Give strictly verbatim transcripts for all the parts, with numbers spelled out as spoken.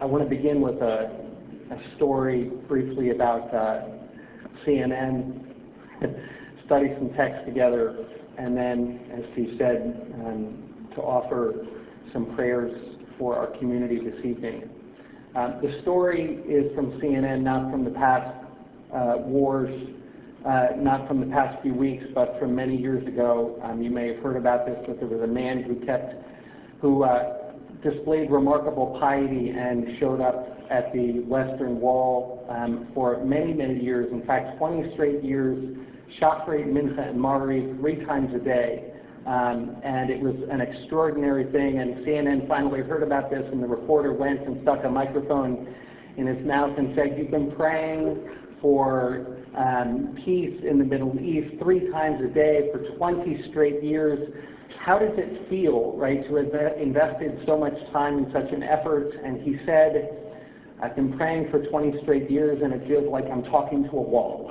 I want to begin with a, a story briefly about uh, C N N, study some text together, and then, as Steve said, um, to offer some prayers for our community this evening. Uh, the story is from C N N, not from the past uh, wars, uh, not from the past few weeks, but from many years ago. Um, you may have heard about this, but there was a man who kept, who uh, displayed remarkable piety and showed up at the Western Wall um, for many, many years, in fact, twenty straight years, Shachrei, Mincha, and Mari three times a day. Um, and it was an extraordinary thing, and C N N finally heard about this, and the reporter went and stuck a microphone in his mouth and said, "You've been praying for um, peace in the Middle East three times a day for twenty straight years. How does it feel, right, to have invested so much time in such an effort?" And he said, "I've been praying for twenty straight years, and it feels like I'm talking to a wall."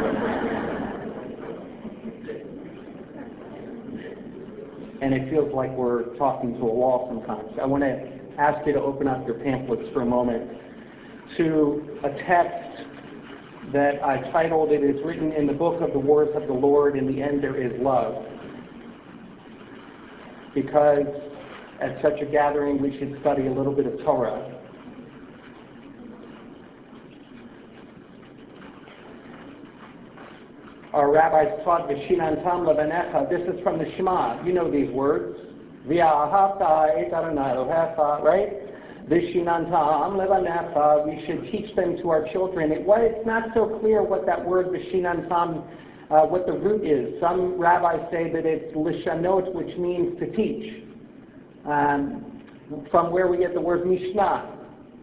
And it feels like we're talking to a wall sometimes. I want to ask you to open up your pamphlets for a moment to a text that I titled, "It is written in the book of the wars of the Lord, in the end there is love." Because at such a gathering we should study a little bit of Torah. Our rabbis taught V'shinantam levanecha. This is from the Shema. You know these words. V'ahavta et Adonai Elohecha, right? V'shinantam levanecha. We should teach them to our children. It, well, it's not so clear what that word V'shinantam, uh, what the root is. Some rabbis say that it's lishanot, which means to teach, um, from where we get the word Mishnah.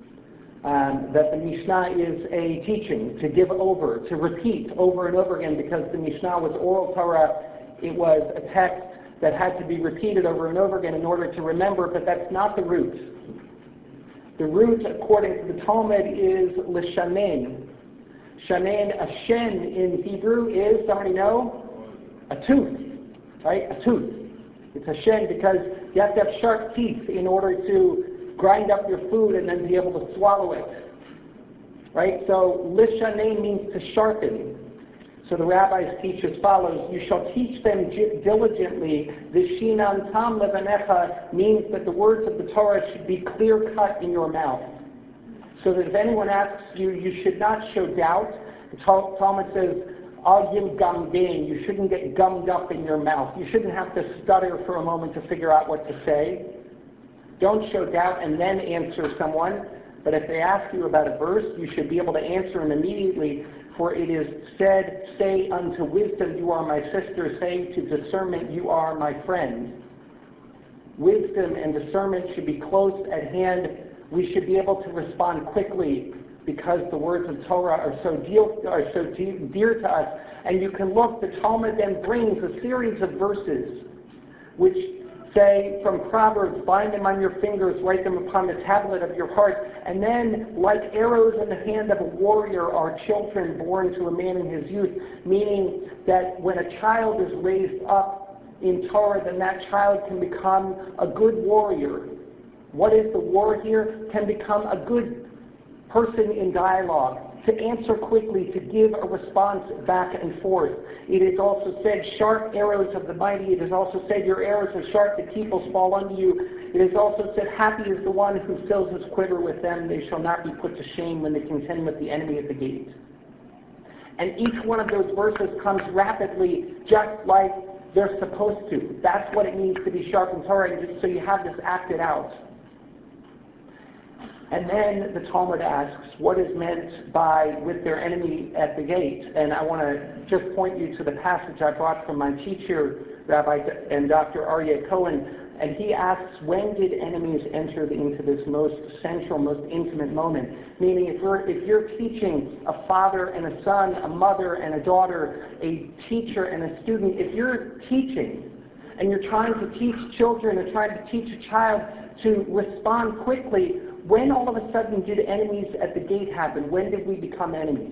Um, that the Mishnah is a teaching, to give over, to repeat over and over again, because the Mishnah was oral Torah. It was a text that had to be repeated over and over again in order to remember, but that's not the root. The root, according to the Talmud, is lishanen. Shanen, a shen in Hebrew is, somebody know? A tooth, right? A tooth. It's a shen because you have to have sharp teeth in order to grind up your food and then be able to swallow it, right? So lishanen means to sharpen. So the rabbis teach as follows: you shall teach them diligently. V'shinantam levanecha means that the words of the Torah should be clear cut in your mouth, so that if anyone asks you, you should not show doubt. The Talmud says, "Al yim gamdein." You shouldn't get gummed up in your mouth. You shouldn't have to stutter for a moment to figure out what to say. Don't show doubt and then answer someone. But if they ask you about a verse, you should be able to answer them immediately. For it is said, "Say unto wisdom, you are my sister. Say to discernment, you are my friend." Wisdom and discernment should be close at hand. We should be able to respond quickly because the words of Torah are so dear, are so dear to us. And you can look, the Talmud then brings a series of verses which say from Proverbs, "Bind them on your fingers, write them upon the tablet of your heart." And then, like arrows in the hand of a warrior, are children born to a man in his youth, meaning that when a child is raised up in Torah, then that child can become a good warrior. What is the war here? Can become a good person in dialogue, to answer quickly, to give a response back and forth. It is also said, "Sharp arrows of the mighty." It is also said, "Your arrows are sharp, the peoples fall unto you." It is also said, "Happy is the one who fills his quiver with them. They shall not be put to shame when they contend with the enemy at the gate." And each one of those verses comes rapidly, just like they're supposed to. That's what it means to be sharp in Torah, so you have this acted out. And then the Talmud asks, what is meant by "with their enemy at the gate"? And I want to just point you to the passage I brought from my teacher, Rabbi and Doctor Aryeh Cohen, and he asks, when did enemies enter into this most central, most intimate moment? Meaning, if you're, if you're teaching a father and a son, a mother and a daughter, a teacher and a student, if you're teaching and you're trying to teach children and trying to teach a child to respond quickly, when all of a sudden did enemies at the gate happen? When did we become enemies?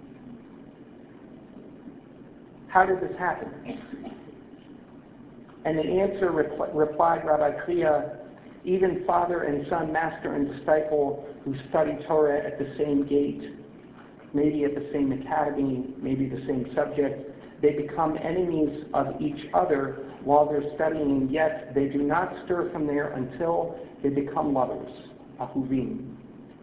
How did this happen? And the answer repl- replied Rabbi Kriya, Even father and son, master and disciple who study Torah at the same gate, maybe at the same academy, maybe the same subject, they become enemies of each other while they're studying, yet they do not stir from there until they become lovers, ahuvim.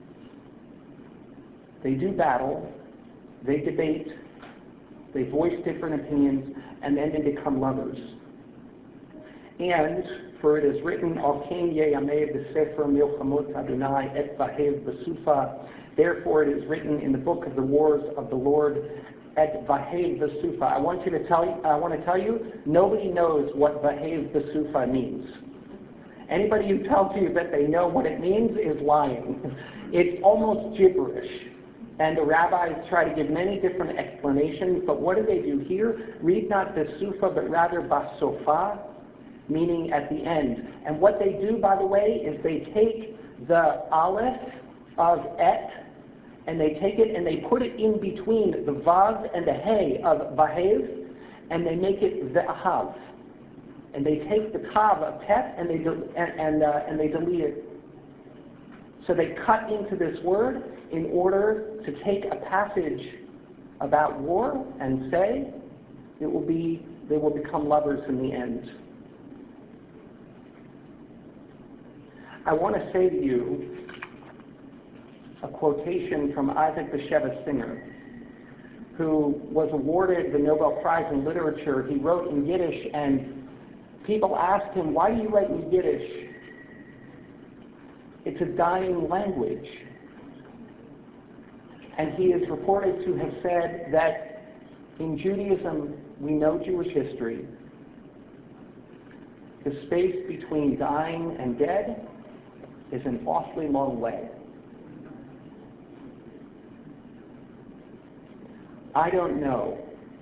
They do battle, they debate, they voice different opinions, and then they become lovers. And, for it is written, Al Ken Yeyameh b'Sefer Milchamot Adonai et Vahev b'Sufa. Therefore it is written in the book of the wars of the Lord, et Vahev b'Sufa. I want you to tell you, I want to tell you, nobody knows what Vahev b'Sufa means. Anybody who tells you that they know what it means is lying. It's almost gibberish. And the rabbis try to give many different explanations, but what do they do here? Read not b'Sufa, but rather b'Sofa, meaning at the end. And what they do, by the way, is they take the aleph of et, and they take it and they put it in between the vav and the hey of vahev, and they make it ve'ahav. And they take the kav of tet and they del- and and, uh, and they delete it. So they cut into this word in order to take a passage about war and say it will be they will become lovers in the end. I want to say to you a quotation from Isaac Bashevis Singer, who was awarded the Nobel Prize in Literature. He wrote in Yiddish, and people asked him, why do you write in Yiddish? It's a dying language. And he is reported to have said that in Judaism, we know Jewish history. The space between dying and dead is an awfully long way. I don't know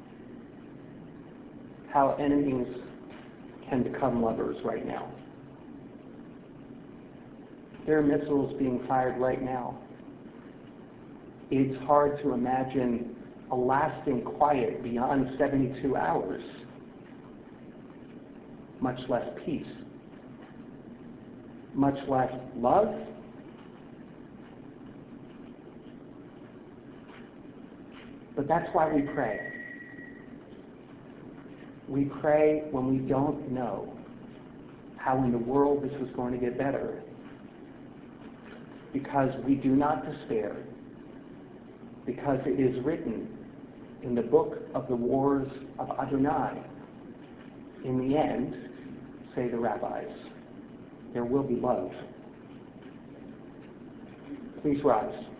how enemies can become lovers right now. There are missiles being fired right now. It's hard to imagine a lasting quiet beyond seventy-two hours, much less peace, much less love. But that's why we pray. We pray when we don't know how in the world this is going to get better, because we do not despair, because it is written in the book of the wars of Adonai, in the end, say the rabbis, there will be love. Please rise.